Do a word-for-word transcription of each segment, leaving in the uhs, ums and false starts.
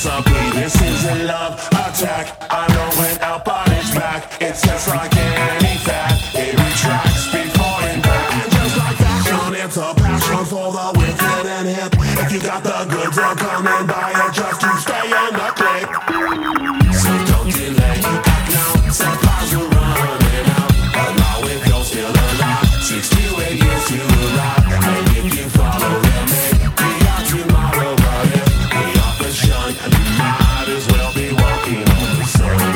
recipe. This is a love attack. I know when out, but it's back. It's just like any fat. It retracts before impact. And just like fashion, it's a passion for the wicked and hip. If you got the goods, they'll come and buy it just to stay in the click. So don't delay, act now. Supplies are running out. Allow if you're still alive. sixty-eight years to arrive. And if you follow them, we got tomorrow. But if we off the shine, you might as well be walking on the sun.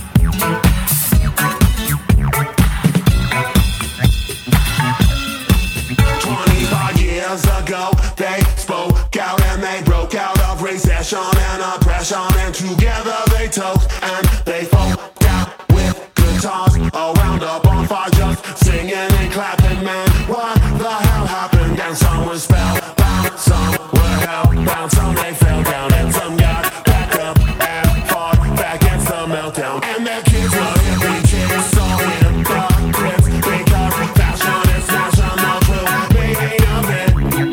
twenty-five years ago, they spoke out and they broke out of recession and oppression, and together they toast and they folk out with guitars around a bonfire, just singing and clapping. Man, what the hell happened? And some were spellbound, some were hellbound, some they fell down, and some got back up and fought back against the meltdown. And their kids were hippie chicks, so hypocrites, because fashion is national true meaning of it.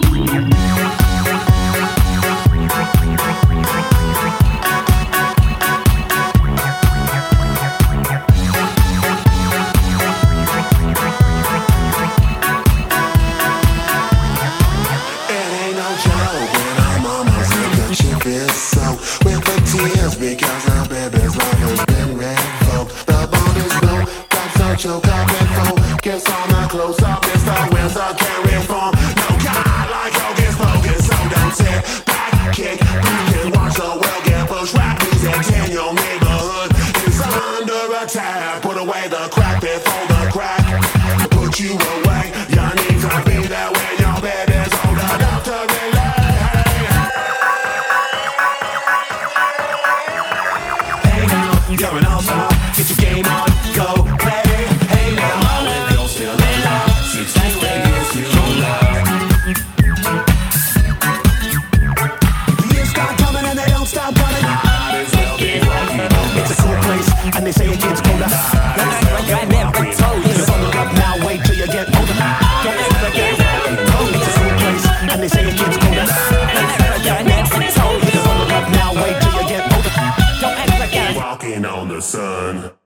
So with the tears, because our baby's life has been revoked. The bond is low, got so choke up and focus on the close up. It's the wheels that can't reform. No God like hocus pocus, so don't sit back, kick back and watch the world get pushed. Rap music in your neighborhood is under attack. Put away the crack before the crack put you away. You need to be there when your baby's old enough to relate. You're an all-star, get your game on, go play. Hey now, if you're still alive, sixty-eight years to love. Years start coming and they don't stop running. Might as well be walking on the It's a cool place, and they say it gets colder. Don't act like I never told you. Bundle up now, wait till you get older. Don't act like I never told you. It's a cool place, and they say it gets colder. Don't act like I never told you. Bundle up now, wait till you get older. Don't act like I walking on the sun.